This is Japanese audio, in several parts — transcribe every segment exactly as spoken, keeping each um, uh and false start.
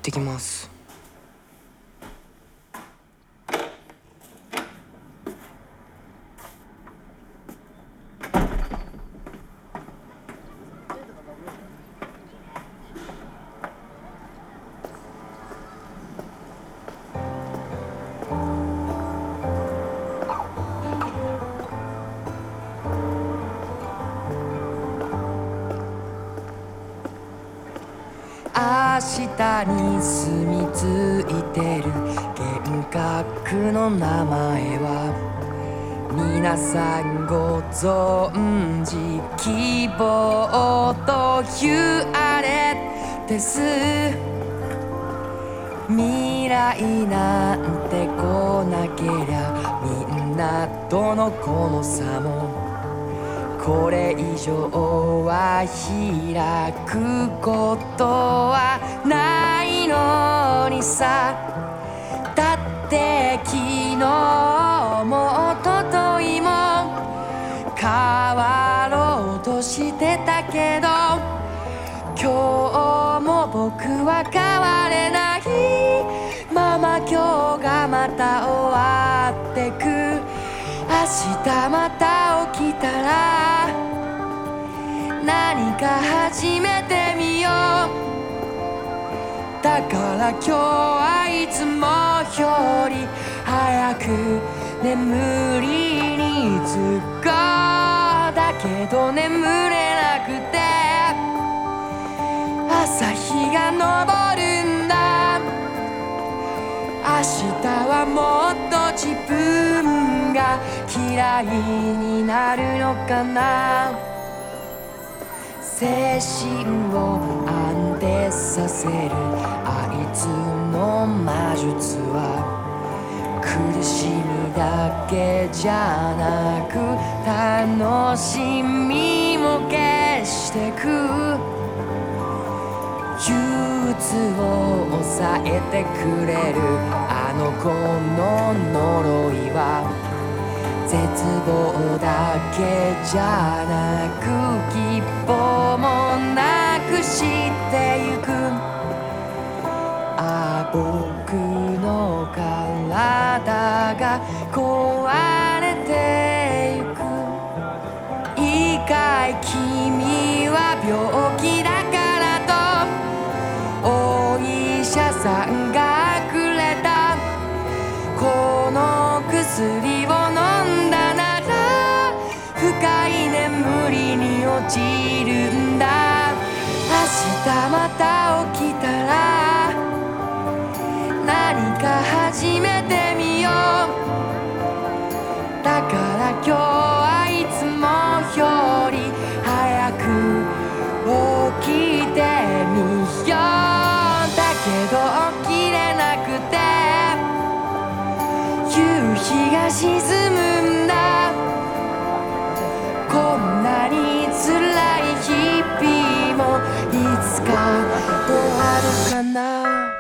ってきます。明日に住み着いてる幻覚の名前は皆さんご存知、希望というあれです。未来なんて来なけりゃみんなとのこの差もこれ以上は開くことはないのにさ。だって昨日も一昨日も変わろうとしてたけど今日も僕は変われないまま今日がまた終わってく。明日また起きたら何か始めてみよう。だから今日はいつもより早く眠りにつこう。だけど眠れなくて朝日が昇るんだ。明日はもっと自分が嫌いになるのかな。精神を安定させるあいつの魔術は苦しみだけじゃなく楽しみも消してく。憂鬱を抑えてくれるあの子の呪いは絶望だけじゃなく希望もなくしてゆく。ああ僕の体が壊れてゆく。いいかい君は病気だからとお医者さんがくれたこの薬を飲んだなら深い眠りに落ちるんだ。明日また起きたら何か始めてみよう。だから今日はいつもより早く起きてみよう。だけど起きれなくて夕日が沈むんだ。こんなに辛い日々もいつか終わるかな。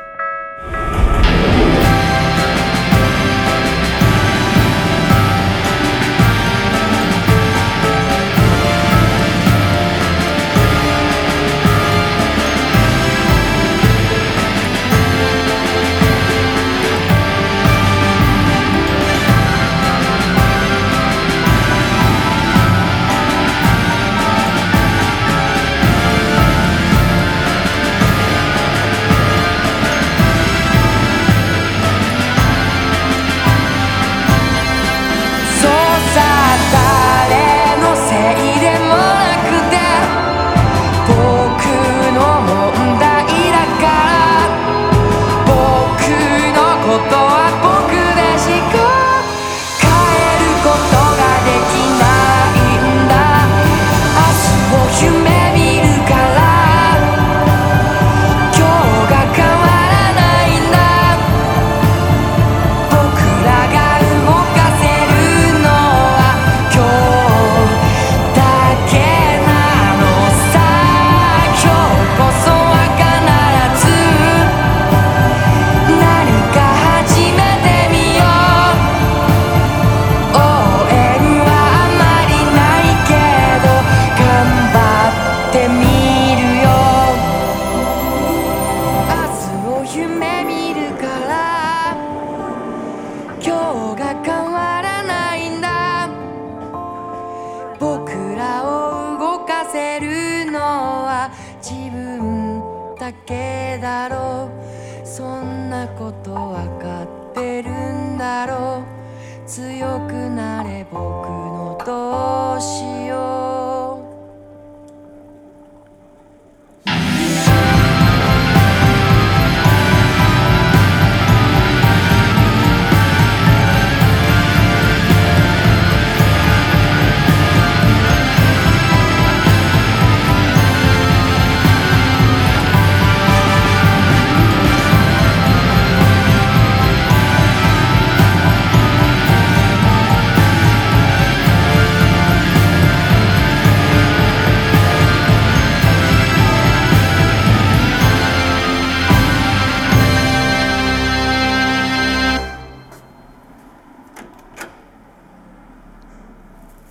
だけだろう、そんなことわかってるんだろう、強くなれ僕のどうしよう。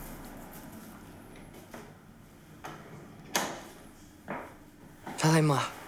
ただいま。